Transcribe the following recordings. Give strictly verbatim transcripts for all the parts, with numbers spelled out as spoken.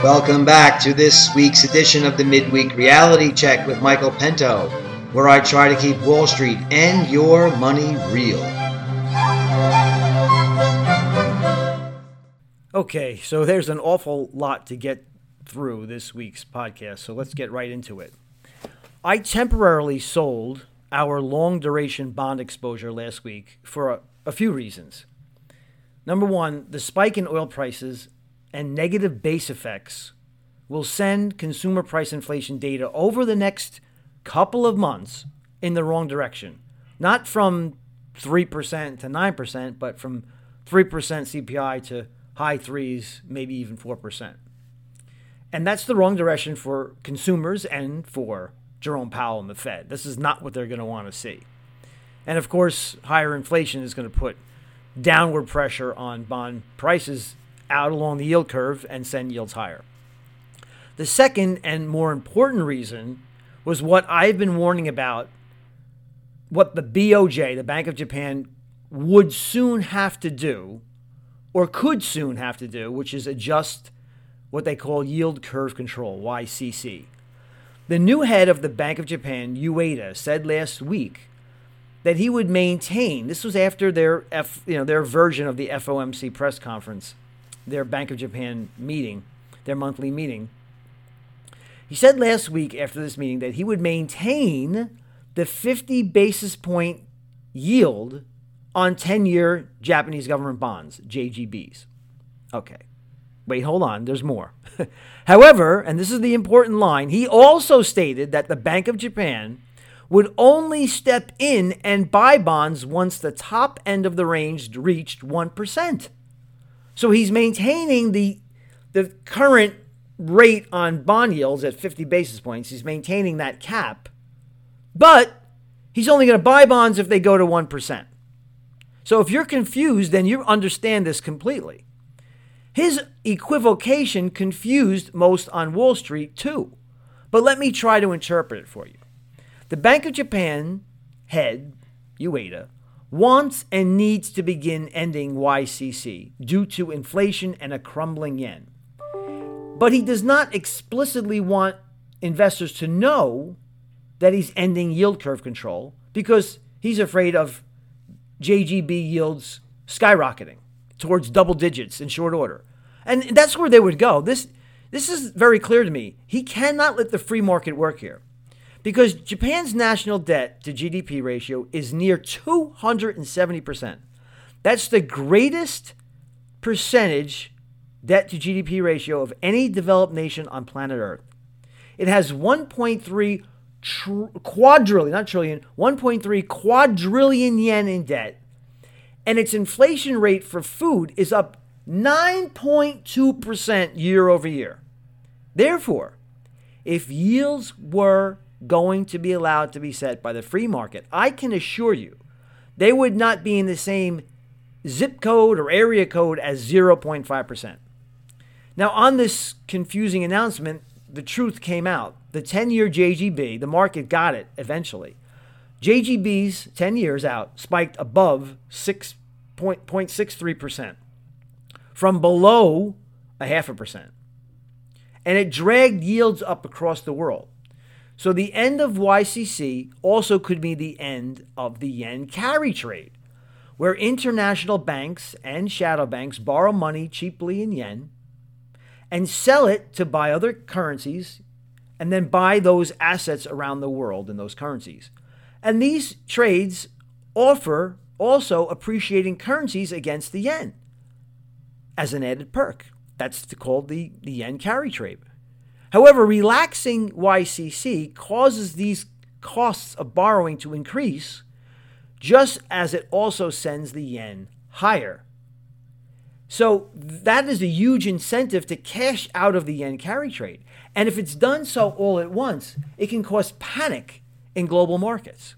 Welcome back to this week's edition of the Midweek Reality Check with Michael Pinto, where I try to keep Wall Street and your money real. Okay, so there's an awful lot to get through this week's podcast, so let's get right into it. I temporarily sold our long-duration bond exposure last week for a, a few reasons. Number one, the spike in oil prices and negative base effects will send consumer price inflation data over the next couple of months in the wrong direction. Not from three percent to nine percent, but from three percent C P I to high threes, maybe even four percent. And that's the wrong direction for consumers and for Jerome Powell and the Fed. This is not what they're going to want to see. And of course, higher inflation is going to put downward pressure on bond prices out along the yield curve and send yields higher. The second and more important reason was what I've been warning about, what the B O J, the Bank of Japan, would soon have to do, or could soon have to do, which is adjust what they call yield curve control, Y C C. The new head of the Bank of Japan, Ueda, said last week that he would maintain, this was after their F, you know, their version of the F O M C press conference, their Bank of Japan meeting, their monthly meeting. He said last week after this meeting that he would maintain the fifty basis point yield on ten-year Japanese government bonds, J G Bs. Okay. Wait, hold on. There's more. However, and this is the important line, he also stated that the Bank of Japan would only step in and buy bonds once the top end of the range reached one percent. So he's maintaining the, the current rate on bond yields at fifty basis points. He's maintaining that cap. But he's only going to buy bonds if they go to one percent. So if you're confused, then you understand this completely. His equivocation confused most on Wall Street too. But let me try to interpret it for you. The Bank of Japan head, Ueda, wants and needs to begin ending Y C C due to inflation and a crumbling yen. But he does not explicitly want investors to know that he's ending yield curve control because he's afraid of J G B yields skyrocketing towards double digits in short order. And that's where they would go. This, this is very clear to me. He cannot let the free market work here because Japan's national debt to G D P ratio is near two hundred seventy percent. That's the greatest percentage debt to G D P ratio of any developed nation on planet Earth. It has one point three tr- quadrillion, not trillion, one point three quadrillion yen in debt. And its inflation rate for food is up nine point two percent year over year. Therefore, if yields were going to be allowed to be set by the free market, I can assure you they would not be in the same zip code or area code as zero point five percent. Now, on this confusing announcement, the truth came out. The ten-year J G B, the market got it eventually. J G Bs, ten years out, spiked above six point six three percent from below a half a percent. And it dragged yields up across the world. So the end of Y C C also could be the end of the yen carry trade, where international banks and shadow banks borrow money cheaply in yen and sell it to buy other currencies and then buy those assets around the world in those currencies. And these trades offer also appreciating currencies against the yen as an added perk. That's called the, the yen carry trade. However, relaxing Y C C causes these costs of borrowing to increase, just as it also sends the yen higher. So that is a huge incentive to cash out of the yen carry trade. And if it's done so all at once, it can cause panic in global markets.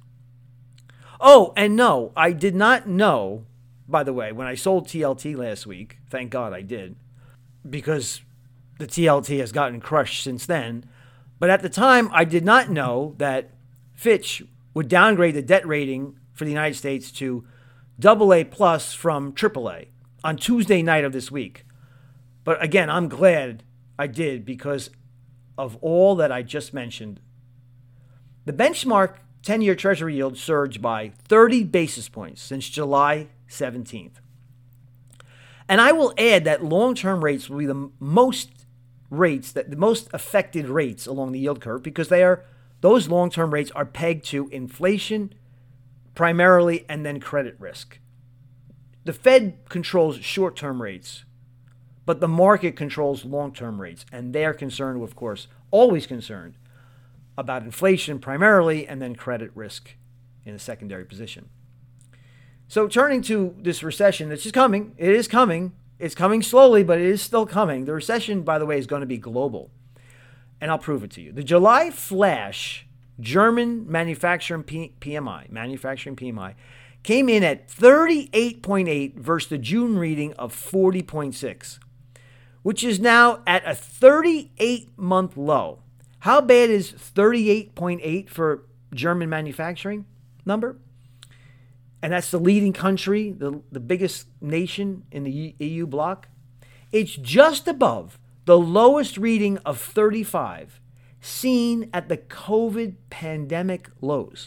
Oh, and no, I did not know, by the way, when I sold T L T last week, thank God I did, because the T L T has gotten crushed since then. But at the time, I did not know that Fitch would downgrade the debt rating for the United States to double A plus from triple A on Tuesday night of this week. But again, I'm glad I did because of all that I just mentioned. The benchmark ten-year Treasury yield surged by thirty basis points since July seventeenth. And I will add that long-term rates will be the most rates, that the most affected rates along the yield curve, because they are those long-term rates are pegged to inflation primarily and then credit risk. The Fed controls short-term rates, but the market controls long-term rates, and they're concerned, of course, always concerned about inflation primarily and then credit risk in a secondary position. So turning to this recession, that's just coming. It is coming. It's coming slowly, but it is still coming. The recession, by the way, is going to be global, and I'll prove it to you. The July flash German manufacturing P- PMI, manufacturing P M I, came in at thirty-eight point eight versus the June reading of forty point six, which is now at a thirty-eight-month low. How bad is thirty-eight point eight for German manufacturing number? And that's the leading country, the, the biggest nation in the E U bloc. It's just above the lowest reading of thirty-five seen at the COVID pandemic lows.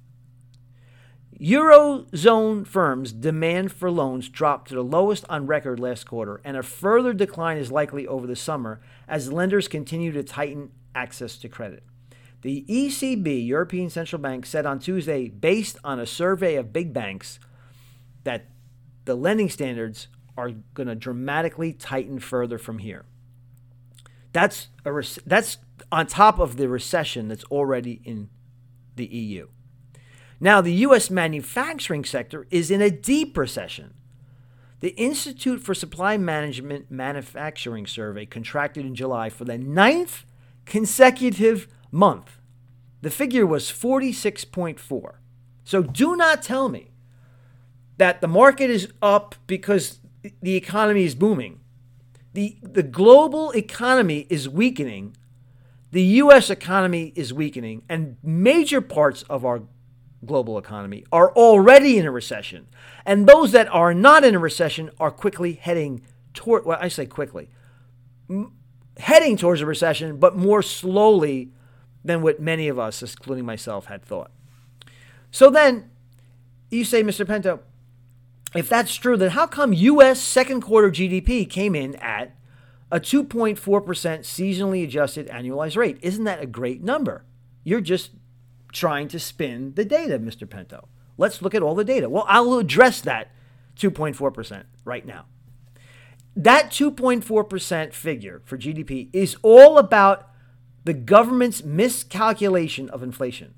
Eurozone firms' demand for loans dropped to the lowest on record last quarter, and a further decline is likely over the summer as lenders continue to tighten access to credit. The E C B, European Central Bank, said on Tuesday, based on a survey of big banks, that the lending standards are going to dramatically tighten further from here. That's a rec- that's on top of the recession that's already in the E U. Now, the U S manufacturing sector is in a deep recession. The Institute for Supply Management Manufacturing Survey contracted in July for the ninth consecutive month. The figure was forty-six point four. So do not tell me that the market is up because the economy is booming. The, the global economy is weakening. The U S economy is weakening. And major parts of our global economy are already in a recession. And those that are not in a recession are quickly heading toward, well, I say quickly, m- heading towards a recession, but more slowly than what many of us, including myself, had thought. So then you say, Mister Pento, if that's true, then how come U S second quarter G D P came in at a two point four percent seasonally adjusted annualized rate? Isn't that a great number? You're just trying to spin the data, Mister Pento. Let's look at all the data. Well, I'll address that two point four percent right now. That two point four percent figure for G D P is all about the government's miscalculation of inflation.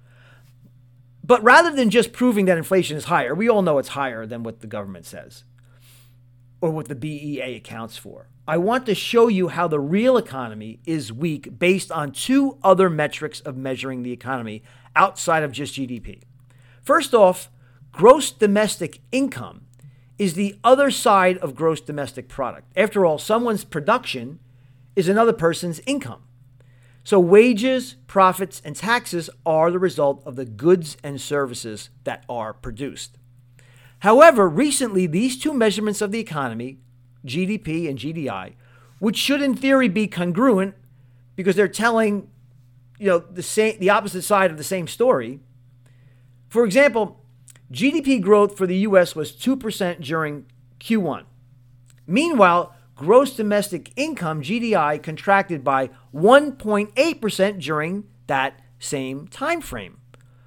But rather than just proving that inflation is higher, we all know it's higher than what the government says or what the B E A accounts for. I want to show you how the real economy is weak based on two other metrics of measuring the economy outside of just G D P. First off, gross domestic income is the other side of gross domestic product. After all, someone's production is another person's income. So wages, profits, and taxes are the result of the goods and services that are produced. However, recently, these two measurements of the economy, G D P and G D I, which should in theory be congruent because they're telling, you know, the same, the opposite side of the same story. For example, G D P growth for the U S was two percent during Q one. Meanwhile, gross domestic income, G D I, contracted by one point eight percent during that same time frame.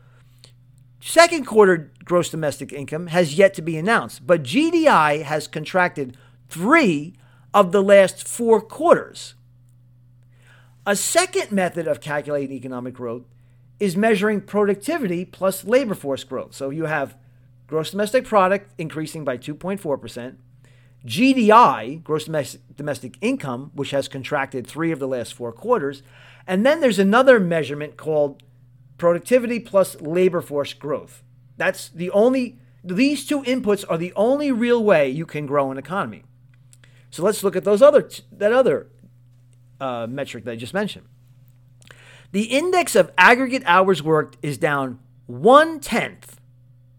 Second quarter gross domestic income has yet to be announced, but G D I has contracted three of the last four quarters. A second method of calculating economic growth is measuring productivity plus labor force growth. So you have gross domestic product increasing by two point four percent, G D I, gross domestic income, which has contracted three of the last four quarters, and then there's another measurement called productivity plus labor force growth. That's the only, these two inputs are the only real way you can grow an economy. So let's look at those other, that other uh, metric that I just mentioned. The index of aggregate hours worked is down one-tenth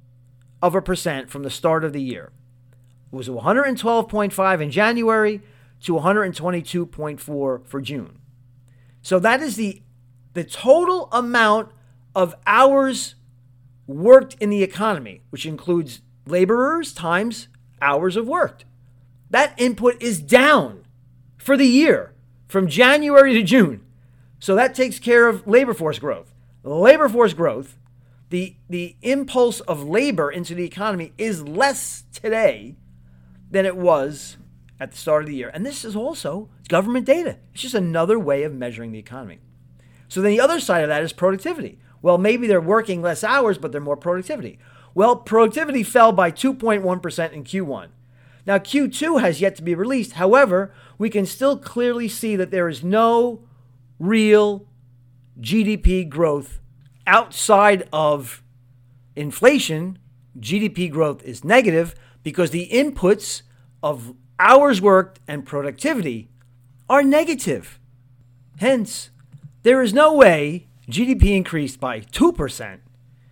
of a percent from the start of the year. It was one hundred twelve point five in January to one hundred twenty-two point four for June. So that is the, the total amount of hours worked in the economy, which includes laborers times hours of work. That input is down for the year from January to June. So that takes care of labor force growth. Labor force growth, the, the impulse of labor into the economy is less today than it was at the start of the year. And this is also government data. It's just another way of measuring the economy. So then the other side of that is productivity. Well, maybe they're working less hours, but they're more productivity. Well, productivity fell by two point one percent in Q one. Now, Q two has yet to be released. However, we can still clearly see that there is no real G D P growth outside of inflation. G D P growth is negative because the inputs of hours worked and productivity are negative. Hence, there is no way G D P increased by two percent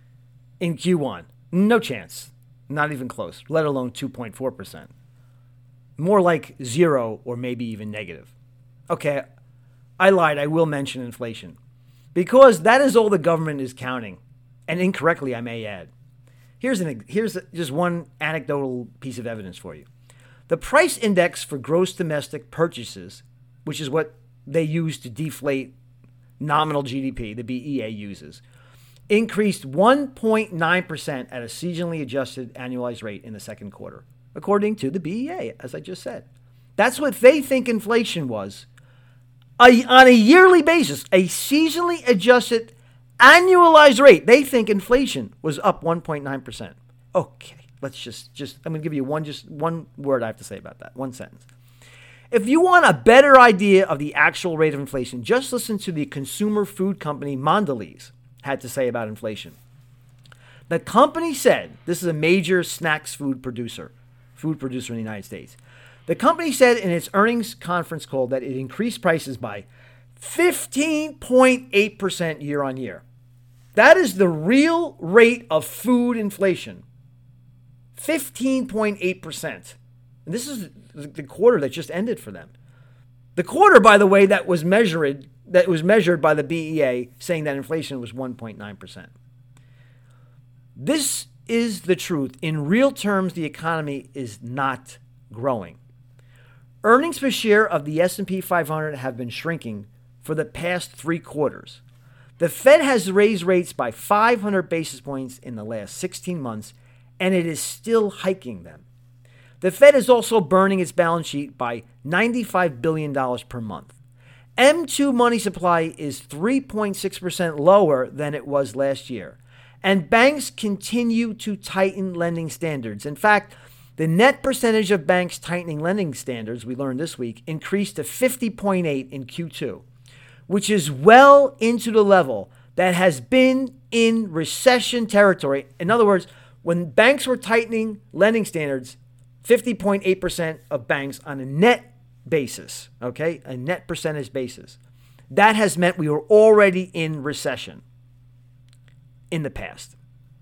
in Q one. No chance. Not even close, let alone two point four percent. More like zero or maybe even negative. Okay, I lied. I will mention inflation because that is all the government is counting, and incorrectly, I may add. Here's an here's just one anecdotal piece of evidence for you. The price index for gross domestic purchases, which is what they use to deflate nominal G D P, the B E A uses, increased one point nine percent at a seasonally adjusted annualized rate in the second quarter, according to the B E A, as I just said. That's what they think inflation was. A, on a yearly basis, a seasonally adjusted annualized rate, they think inflation was up one point nine percent. Okay, let's just, just I'm going to give you one, just one word I have to say about that, one sentence. If you want a better idea of the actual rate of inflation, just listen to the consumer food company Mondelez had to say about inflation. The company said, this is a major snacks food producer, food producer in the United States. The company said in its earnings conference call that it increased prices by fifteen point eight percent year on year. That is the real rate of food inflation. fifteen point eight percent. And this is the quarter that just ended for them. The quarter, by the way, that was measured that was measured by the B E A, saying that inflation was one point nine percent. This is the truth. In real terms, the economy is not growing. Earnings per share of the S and P five hundred have been shrinking for the past three quarters. The Fed has raised rates by five hundred basis points in the last sixteen months, and it is still hiking them. The Fed is also burning its balance sheet by ninety-five billion dollars per month. M two money supply is three point six percent lower than it was last year. And banks continue to tighten lending standards. In fact, the net percentage of banks tightening lending standards, we learned this week, increased to fifty point eight in Q two, which is well into the level that has been in recession territory. In other words, when banks were tightening lending standards, fifty point eight percent of banks on a net basis, okay, a net percentage basis. That has meant we were already in recession in the past.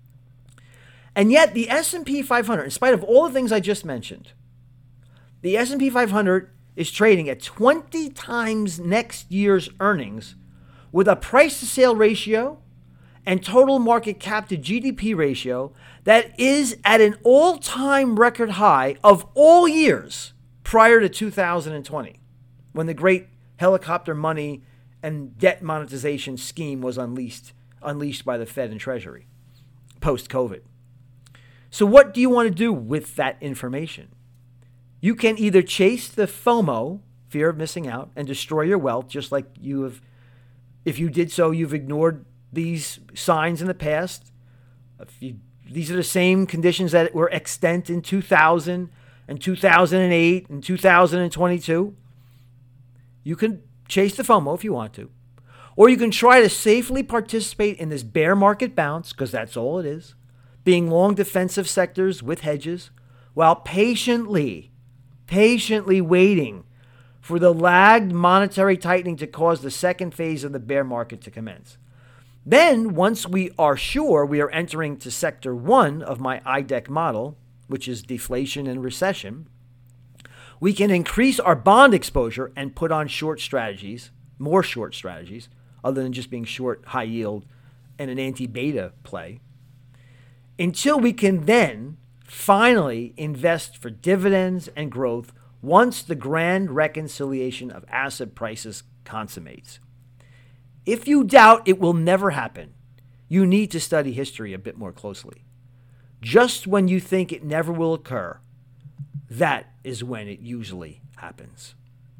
And yet the S and P five hundred, in spite of all the things I just mentioned, the S and P five hundred is trading at twenty times next year's earnings with a price to sale ratio and total market cap to G D P ratio that is at an all-time record high of all years prior to two thousand twenty, when the great helicopter money and debt monetization scheme was unleashed, unleashed by the Fed and Treasury post-COVID. So what do you want to do with that information? You can either chase the FOMO, fear of missing out, and destroy your wealth, just like you have. If you did so, you've ignored these signs in the past. If you, these are the same conditions that were extant in two thousand and two thousand eight and two thousand twenty-two. You can chase the FOMO if you want to. Or you can try to safely participate in this bear market bounce, because that's all it is, being long defensive sectors with hedges, while patiently, patiently waiting for the lagged monetary tightening to cause the second phase of the bear market to commence. Then, once we are sure we are entering to sector one of my I D E C model, which is deflation and recession, We can increase our bond exposure and put on short strategies, more short strategies, other than just being short high yield and an anti-beta play, until we can then finally invest for dividends and growth once the grand reconciliation of asset prices consummates. If you doubt it will never happen, you need to study history a bit more closely. Just when you think it never will occur, that is when it usually happens.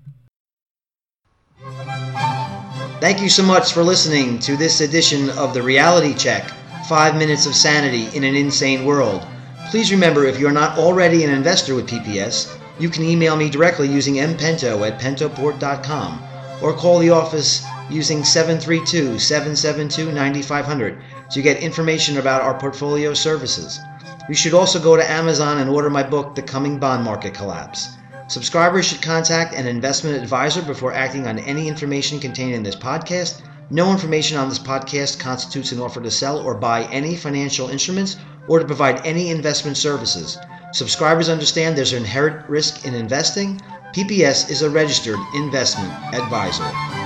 Thank you so much for listening to this edition of the Reality Check, Five Minutes of Sanity in an Insane World. Please remember, if you are not already an investor with P P S, you can email me directly using mpento at pentoport dot com or call the office using seven three two, seven seven two, nine five zero zero to get information about our portfolio services. You should also go to Amazon and order my book, The Coming Bond Market Collapse. Subscribers should contact an investment advisor before acting on any information contained in this podcast. No information on this podcast constitutes an offer to sell or buy any financial instruments or to provide any investment services. Subscribers understand there's an inherent risk in investing. P P S is a registered investment advisor.